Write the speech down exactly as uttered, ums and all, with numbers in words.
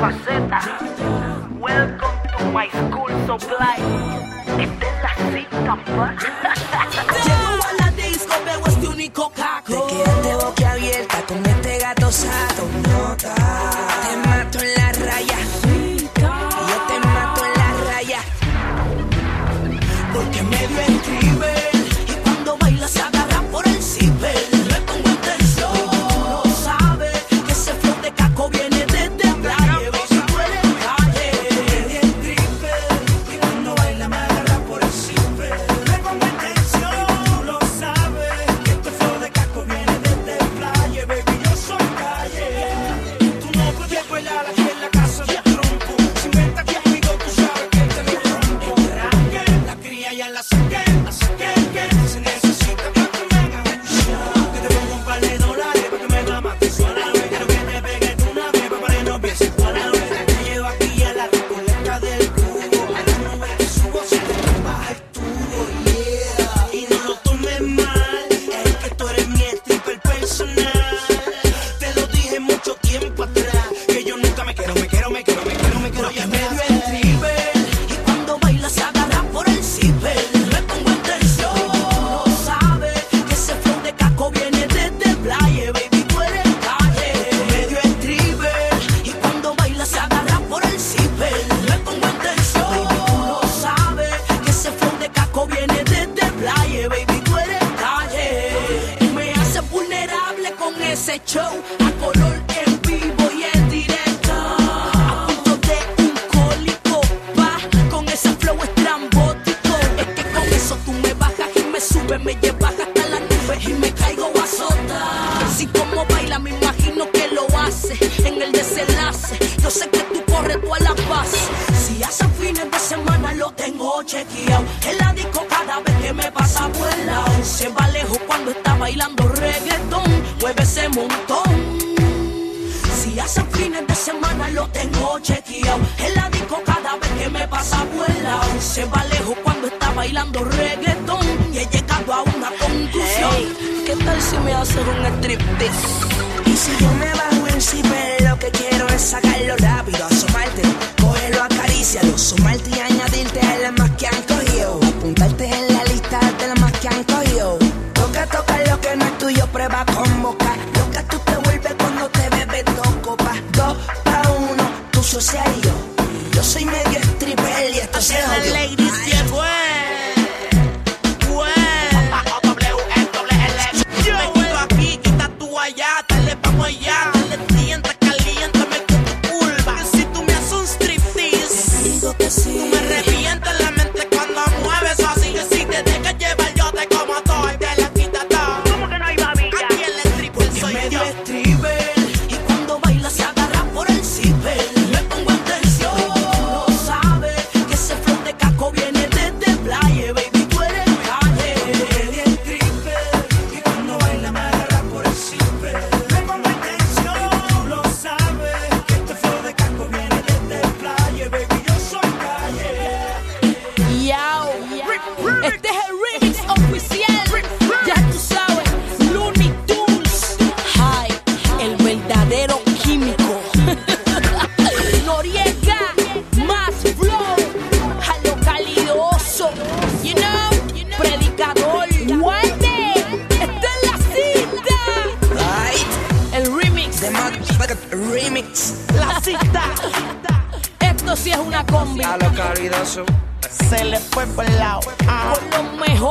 faceta. Welcome to my school supply. Esta es la cita, pa. Llego a la disco, veo este único caco. Te quedaste boquiabierta con este gato sato. Nota. Te mato en la raya. Y yo te mato en la raya. Porque medio escribe. Y cuando baila se agarra por el zipper. Le pongo en tensión. No sabe que ese flow de caco viene desde playa. Baby, tú eres calle. Medio escribe. Y cuando baila me agarra por el zipper. Le pongo en tensión. Tú lo sabes. Que este flow de caco viene desde playa. Baby, yo soy calle. Tú no puedes bailar aquí en la casa de tronco. Si venta conmigo, tú sabes que te lo rompo. La cría ya la saqué, la saqué, que se necesita para que me haga un show. Que te pongo un par de dólares para que me la mates suave. Quiero que te pegues tú una vez para que no empieces a la vez. Te llevo aquí a la recoleta del cubo. A la nube que subo se te baja el tubo, yeah. Y no lo tomes mal, es que tú eres mi stripper personal. Te lo dije mucho tiempo atrás, que yo nunca me quiero, me quiero, me quiero, me quiero, me quiero. Ya medio stripper. Y cuando baila se agarra por el zipper. Le pongo en tensión. No sabe que ese flow de caco viene desde playa. Baby, tú eres calle. Medio stripper. Y cuando baila se agarra por el zipper. Le pongo en tensión. Baby, tú no sabes que ese flow de caco viene desde playa. Baby, tú eres calle. Y me hace vulnerable con ese show. A color en vivo y en directo. A punto de un cólico, pa. Con ese flow estrambótico. Es que con eso tú me bajas y me subes, me llevas hasta la nube y me caigo a azotar. Así como baila, me imagino que lo hace en el desenlace. Yo sé que tú corres tú a la paz. Si hace fines de semana lo tengo chequeado. En la disco cada vez que me pasa por el lado. Se va lejos cuando está bailando reggaetón. Mueve ese montón. Si hace fines de semana lo tengo chequeado. En la disco cada vez que me pasa por el lado. Se va lejos cuando está bailando reggaetón. Y he llegado a una conclusión. Hey, ¿qué tal si me haces un striptease? Y si yo me bajo encima, lo que quiero es sacarlo rápido, asomarte, cógelo, acarícialo, sumarte y añadirte a las más que han cogido, apuntarte en la lista de las más que han cogido. Toca, toca lo que no es tuyo, prueba con boca. Lo que tú te vuelves cuando te bebes dos copas. Dos pa' uno, tú socia y yo. Yo soy medio stripper y esto se jodió. Ladies, llegó. Allá, dale tienta, caliéntame con tu curva. Si tú me haces un striptease, digo que sí. Tú me revientas la mente cuando mueves así. Que si te dejas llevar yo te como todo y te la quita todo. ¿Cómo que no hay babilla? Aquí el stripper soy medio yo. stripper. Y cuando baila se agarra por el zipper. Le pongo en tensión. No sabe que ese flow de caco viene desde playa. Baby, tú eres calle. Medio stripper. Y cuando baila me agarra por el zipper. Le pongo en tensión. Lo sabe que este flow de caco viene desde playa. Baby, yo soy calle. Yao, este es el remix oficial. Ya tú sabes, Looney Tunes. Hi, el verdadero químico. Noriega, más flow, a lo calidoso. You know, predicador. Guarde, esta es la cita. Right. El remix, The motherfucker remix. la cita. Esto sí es una combi. A lo calidoso. Se le fue por el lado. Ah. Con lo mejor.